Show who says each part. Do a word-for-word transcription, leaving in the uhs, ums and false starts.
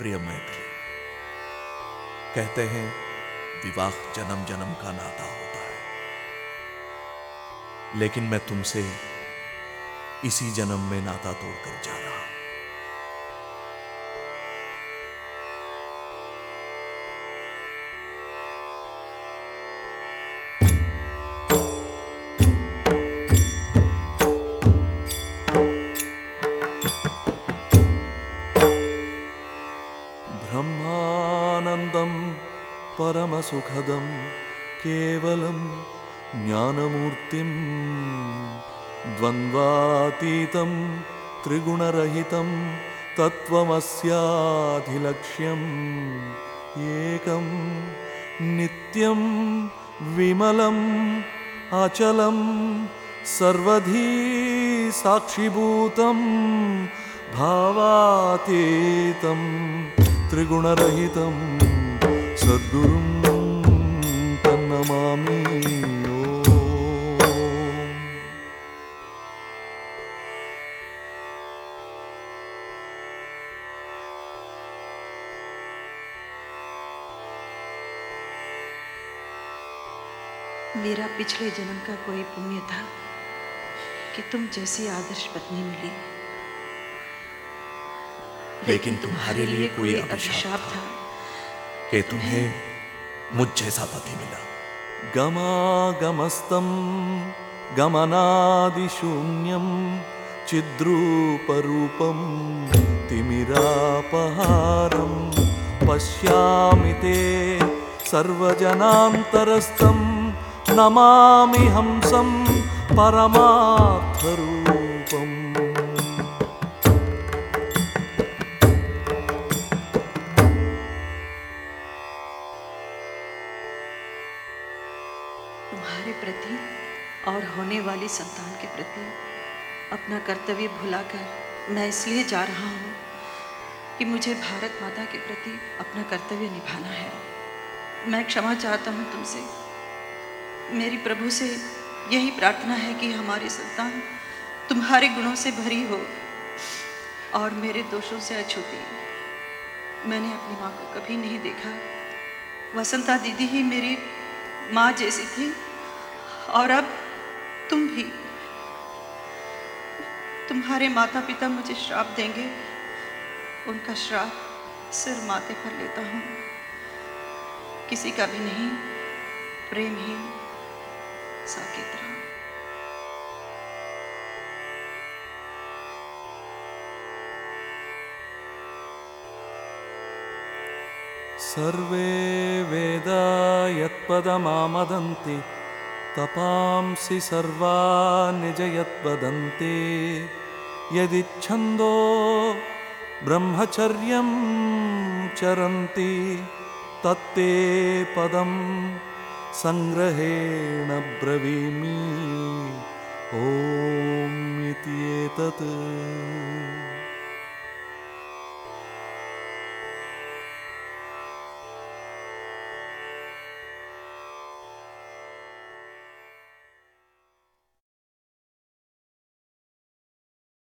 Speaker 1: प्रिय मैथिली, कहते हैं विवाह जन्म जन्म का नाता होता है, लेकिन मैं तुमसे इसी जन्म में नाता तोड़कर जा रहा हूं। ब्रह्मानंदं परमसुखदं केवलं ज्ञानमूर्तिं द्वन्द्वातीतं त्रिगुणरहितं तत्त्वमस्याधिलक्ष्यम् एकं नित्यं विमलम् अचलं सर्वधी साक्षिभूतं भावातीतं त्रिगुणरहितं सद्गुरुं तन्नमामि।
Speaker 2: मेरा पिछले जन्म का कोई पुण्य था कि तुम जैसी आदर्श पत्नी मिली,
Speaker 1: लेकिन तुम्हारे लिए कोई अभिशाप था कि तुम्हें मुझ जैसा पति मिला।
Speaker 3: गमागमस्तं गमनादिशून्यं चिद्रूपरूपं तिमिरापहारं पश्यामि ते सर्वजनान्तरस्थं नमामि हंसं परमार्थरूपम्।
Speaker 2: तुम्हारे प्रति और होने वाली संतान के प्रति अपना कर्तव्य भुलाकर मैं इसलिए जा रहा हूँ कि मुझे भारत माता के प्रति अपना कर्तव्य निभाना है। मैं क्षमा चाहता हूँ तुमसे। मेरी प्रभु से यही प्रार्थना है कि हमारी संतान तुम्हारे गुणों से भरी हो और मेरे दोषों से अछूती। मैंने अपनी माँ को कभी नहीं देखा। वसंता दीदी ही मेरी माँ जैसी थी और अब तुम भी। तुम्हारे माता पिता मुझे श्राप देंगे, उनका श्राप सिर माथे पर लेता हूँ। किसी का भी नहीं, प्रेमहीन साकेत राम।
Speaker 3: सर्वे वेदा यत्पदमामदन्ति तपांसि सर्वाणि च यत्वदन्ति यदिच्छन्दो ब्रह्मचर्यं चरन्ति तत्ते पदं संग्रहेण ब्रवीमि। ॐ इति एतत्।